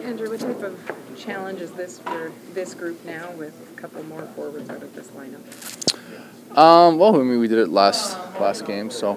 Andrew, what type of challenge is this for this group now with a couple more forwards out of this lineup? Well, I mean, we did it last game, so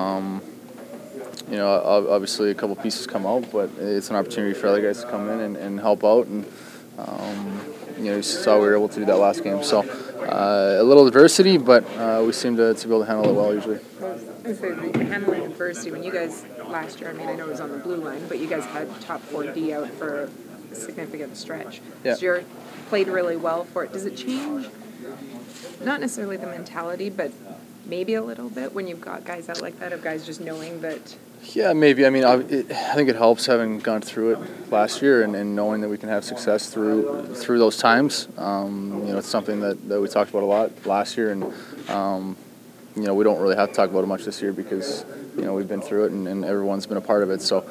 obviously a couple pieces come out, but it's an opportunity for other guys to come in and help out, and you saw we were able to do that last game. So a little adversity, but we seem to be able to handle it well usually. I say the handling adversity when you guys last year. I mean, I know it was on the blue line, but you guys had top 4D out for a significant stretch. Yeah. So you played really well for it. Does it change? Not necessarily the mentality, but maybe a little bit when you've got guys out like that, of guys just knowing that. Yeah, maybe. I mean, I think it helps having gone through it last year and knowing that we can have success through those times. It's something that we talked about a lot last year, and we don't really have to talk about it much this year because we've been through it and everyone's been a part of it. So,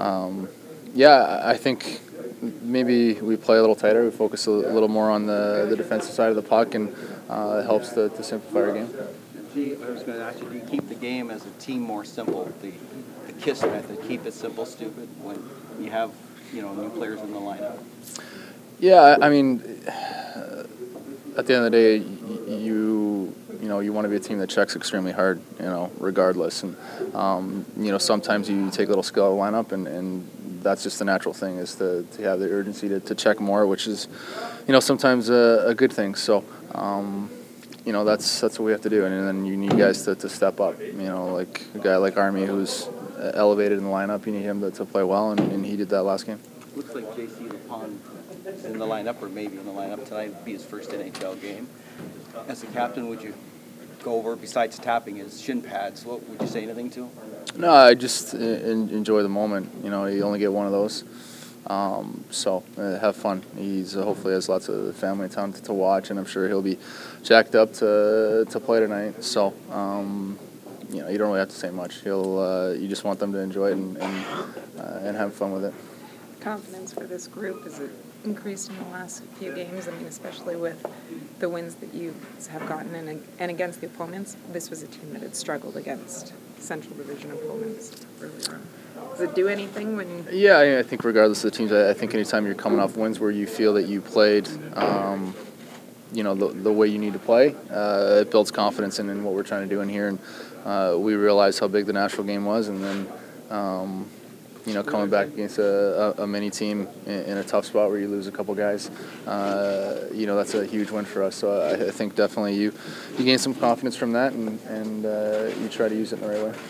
I think maybe we play a little tighter. We focus a little more on the defensive side of the puck, and it helps to simplify our game. I was going to ask you, do you keep the game as a team more simple, the KISS method, keep it simple, stupid, when you have new players in the lineup? Yeah, I mean, at the end of the day, you want to be a team that checks extremely hard, regardless. And sometimes you take a little skill out of the lineup, and that's just the natural thing, is to have the urgency to check more, which is sometimes a good thing. So. That's what we have to do, and then you need guys to step up. Like a guy like Army, who's elevated in the lineup. You need him to play well, and he did that last game. Looks like J.C. Lapon is in the lineup, or maybe in the lineup tonight. It'll be his first NHL game. As a captain, would you go over, besides tapping his shin pads, what would you say anything to him? No, I just enjoy the moment. You only get one of those. So have fun. He's hopefully has lots of family in town to watch, and I'm sure he'll be jacked up to play tonight. So you don't really have to say much. You just want them to enjoy it and have fun with it. Confidence for this group, is it increased in the last few games? I mean, especially with the wins that you have gotten and against the opponents. This was a team that had struggled against Central Division opponents earlier on. Does it do anything when? Yeah, I think regardless of the teams, I think anytime you're coming off wins where you feel that you played, the way you need to play, it builds confidence in what we're trying to do in here. And we realized how big the Nashville game was, and then coming back against a mini team in a tough spot where you lose a couple guys, that's a huge win for us. So I think definitely you gain some confidence from that, and you try to use it in the right way.